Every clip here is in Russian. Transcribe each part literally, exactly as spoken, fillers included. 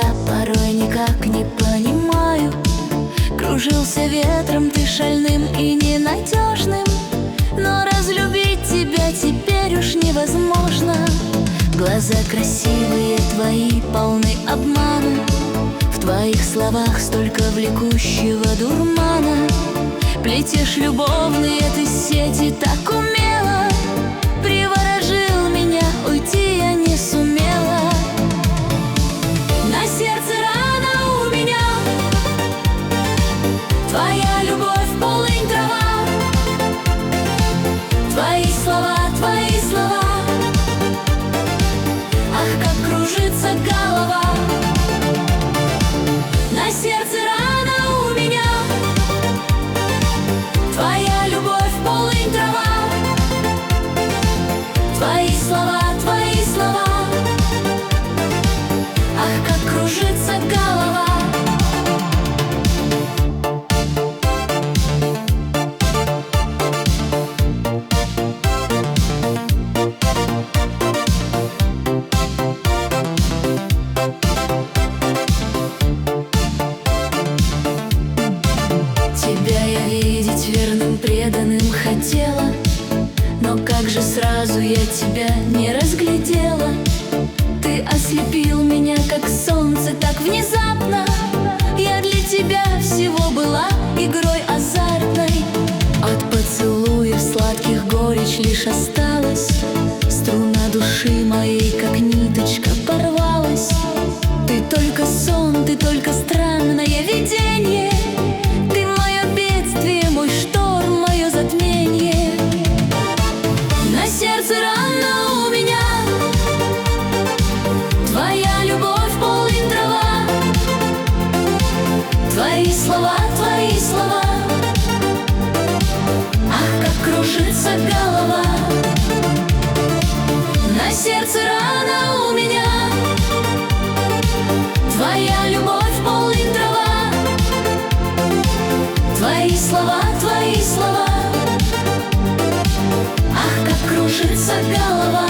я порой никак не понимаю. Кружился ветром ты шальным и ненадежным, но разлюбить тебя теперь уж невозможно. Глаза красивые твои полны обмана, в твоих словах столько влекущего дурмана. Плетешь любовные ты сети так умело, приворожил меня, уйти я не сумела. На сердце рана у меня, твоя любовь полынь трава, твои слова, твои слова. Ах, как кружится голова. На сердце рана у меня, твоя любовь полынь трава, твои слова, твои слова. Ах, как кружится голова. Тебя я видеть верным, преданным хотела, но как же сразу я тебя не разглядела. Ты ослепил меня, как солнце, так внезапно. Я для тебя всего была игрой азартной. От поцелуев сладких горечь лишь осталась, струна души моей, как ниточка, порвалась. Ты только сон, ты только странное видение, ты мое бедствие, мой шторм, мое затмение. На сердце рана у меня, твоя любовь полынь трава, твои слова, твои слова. Ах, как кружится голова. На сердце рана у меня, твоя любовь полынь трава, твои слова, твои слова. Ах, как кружится голова.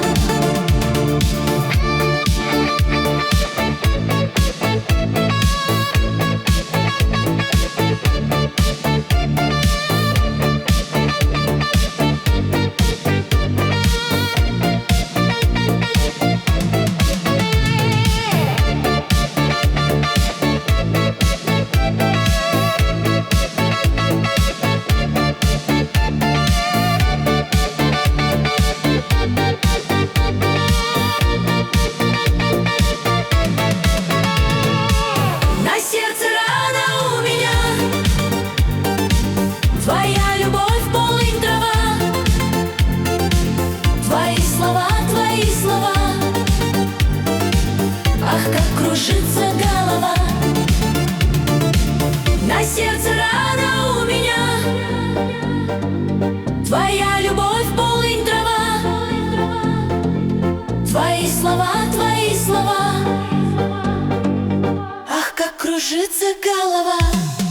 Твоя любовь полынь трава, твои слова, твои слова. Ах, как кружится голова. На сердце рана у меня, твоя любовь полынь трава, твои слова, твои слова. Ах, как кружится голова.